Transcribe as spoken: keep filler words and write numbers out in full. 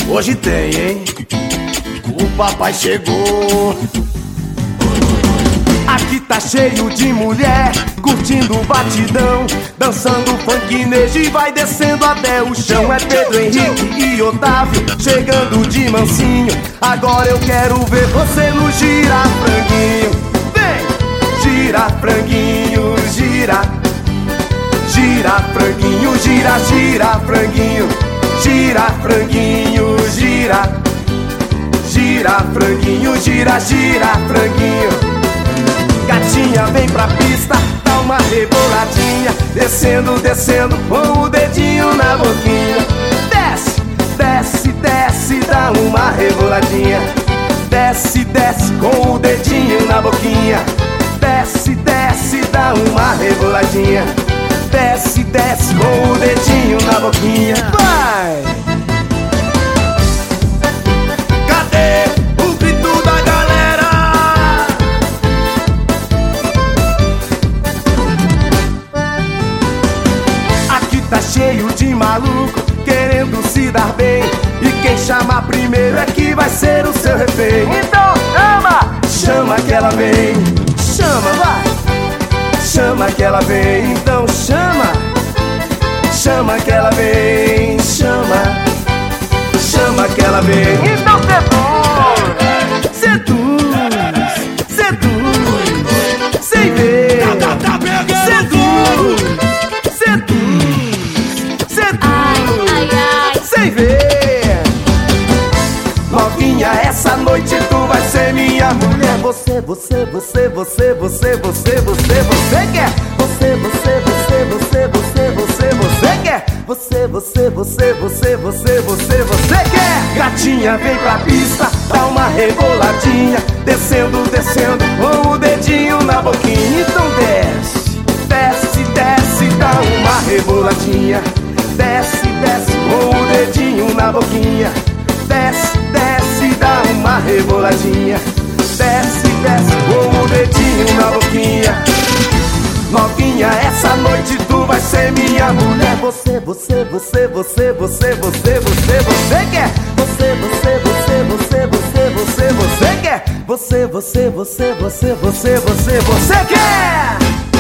Hoje tem, hein? O papai chegou. Aqui tá cheio de mulher, curtindo o batidão, dançando funknejo e vai descendo até o chão. É Pedro Henrique e Otávio chegando de mansinho. Agora eu quero ver você no gira franguinho. Vem! Gira franguinho, gira. Gira franguinho, gira, gira franguinho. Gira franguinho, gira. Gira franguinho, gira, gira franguinho. Gatinha vem pra pista, dá uma reboladinha, descendo, descendo com o dedinho na boquinha. Desce, desce, desce, dá uma reboladinha. Desce, desce com o dedinho na boquinha. Desce, desce, dá uma reboladinha. Desce, desce com o dedinho na boquinha. Vai! Cadê o grito da galera? Aqui tá cheio de maluco querendo se dar bem, e quem chamar primeiro é que vai ser o seu refém. Então chama! Chama que ela vem. Chama, vai! Chama que ela vem, então chama. Chama que ela vem, chama. Chama que ela vem, então seduz. Seduz, seduz, sem ver. Seduz, seduz, seduz, sem ver. Novinha, essa noite tu vai ser minha mulher. Você, você, você, você, você, você, você, você quer? Você, você, você, você, você, você, você quer? Você, você, você, você, você, você, você quer? Gatinha vem pra pista, dá uma reboladinha, descendo, descendo com o dedinho na boquinha. Então desce, desce, desce, dá uma reboladinha. Desce, desce com o dedinho na boquinha. Desce, desce, dá uma reboladinha. Desce, desce com o dedinho na boquinha. Novinha, essa noite tu vai ser minha mulher. Você, você, você, você, você, você, você, você quer? Você, você, você, você, você, você, você quer? Você, você, você, você, você, você, você quer?